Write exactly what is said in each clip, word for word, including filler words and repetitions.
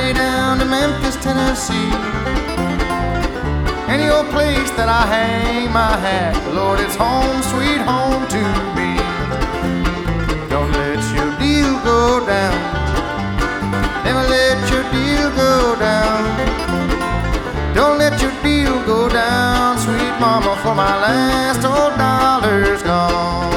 way down to Memphis, Tennessee. Any old place that I hang my hat, Lord, it's home, sweet home to me. Don't let your deal go down. Never let your deal go down. Don't let your deal go down, sweet mama, for my last old dollar's gone.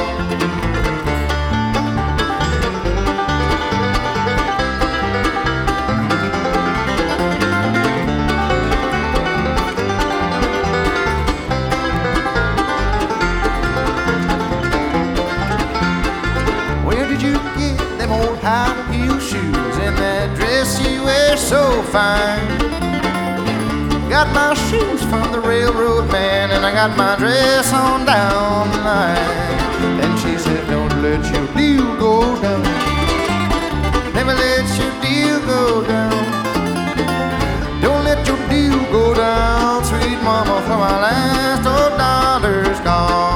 Where did you get them old high heel shoes and that dress you wear so fine? Got my shoes from the railroad man, and I got my dress on down the line. Then she said, don't let your deal go down. Never let your deal go down. Don't let your deal go down, sweet mama, for my last old dollar's gone.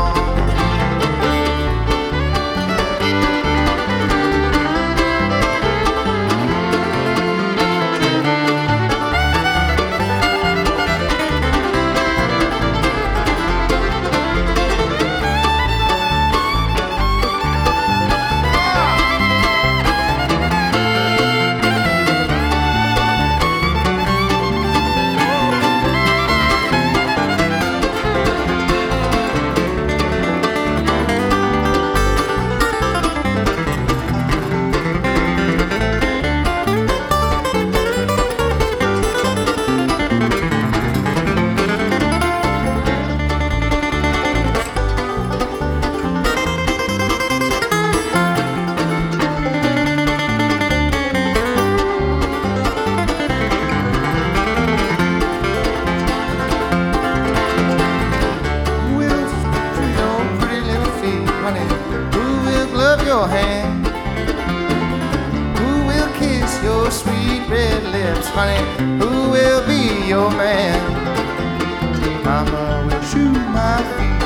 Your hand, who will kiss your sweet red lips, honey? Who will be your man? Mama will shoe my feet,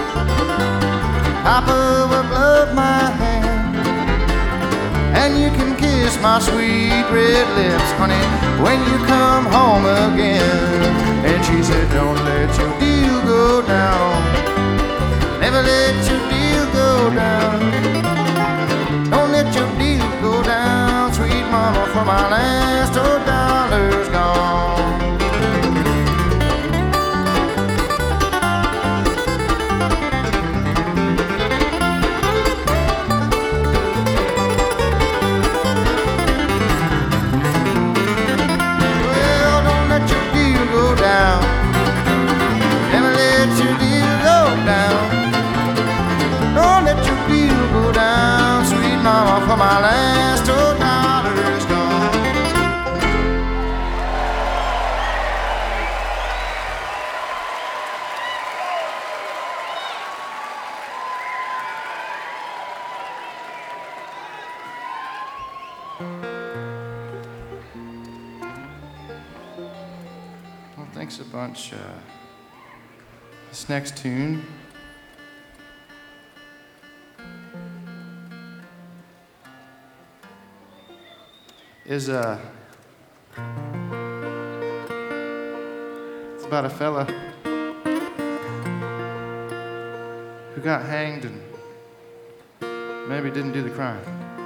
Papa will glove my hand, and you can kiss my sweet red lips, honey, when you come home again. And she said, don't let your deal go down. Never let your deal go down. Don't let your deal go down, sweet mama, for my last old dollar's gone. Well, don't let your deal go down. Never let your deal go down. Don't let your deal go down, sweet mama, for my last old dollar's gone. Well, thanks a bunch. Uh, this next tune is uh, it's about a fella who got hanged and maybe didn't do the crime.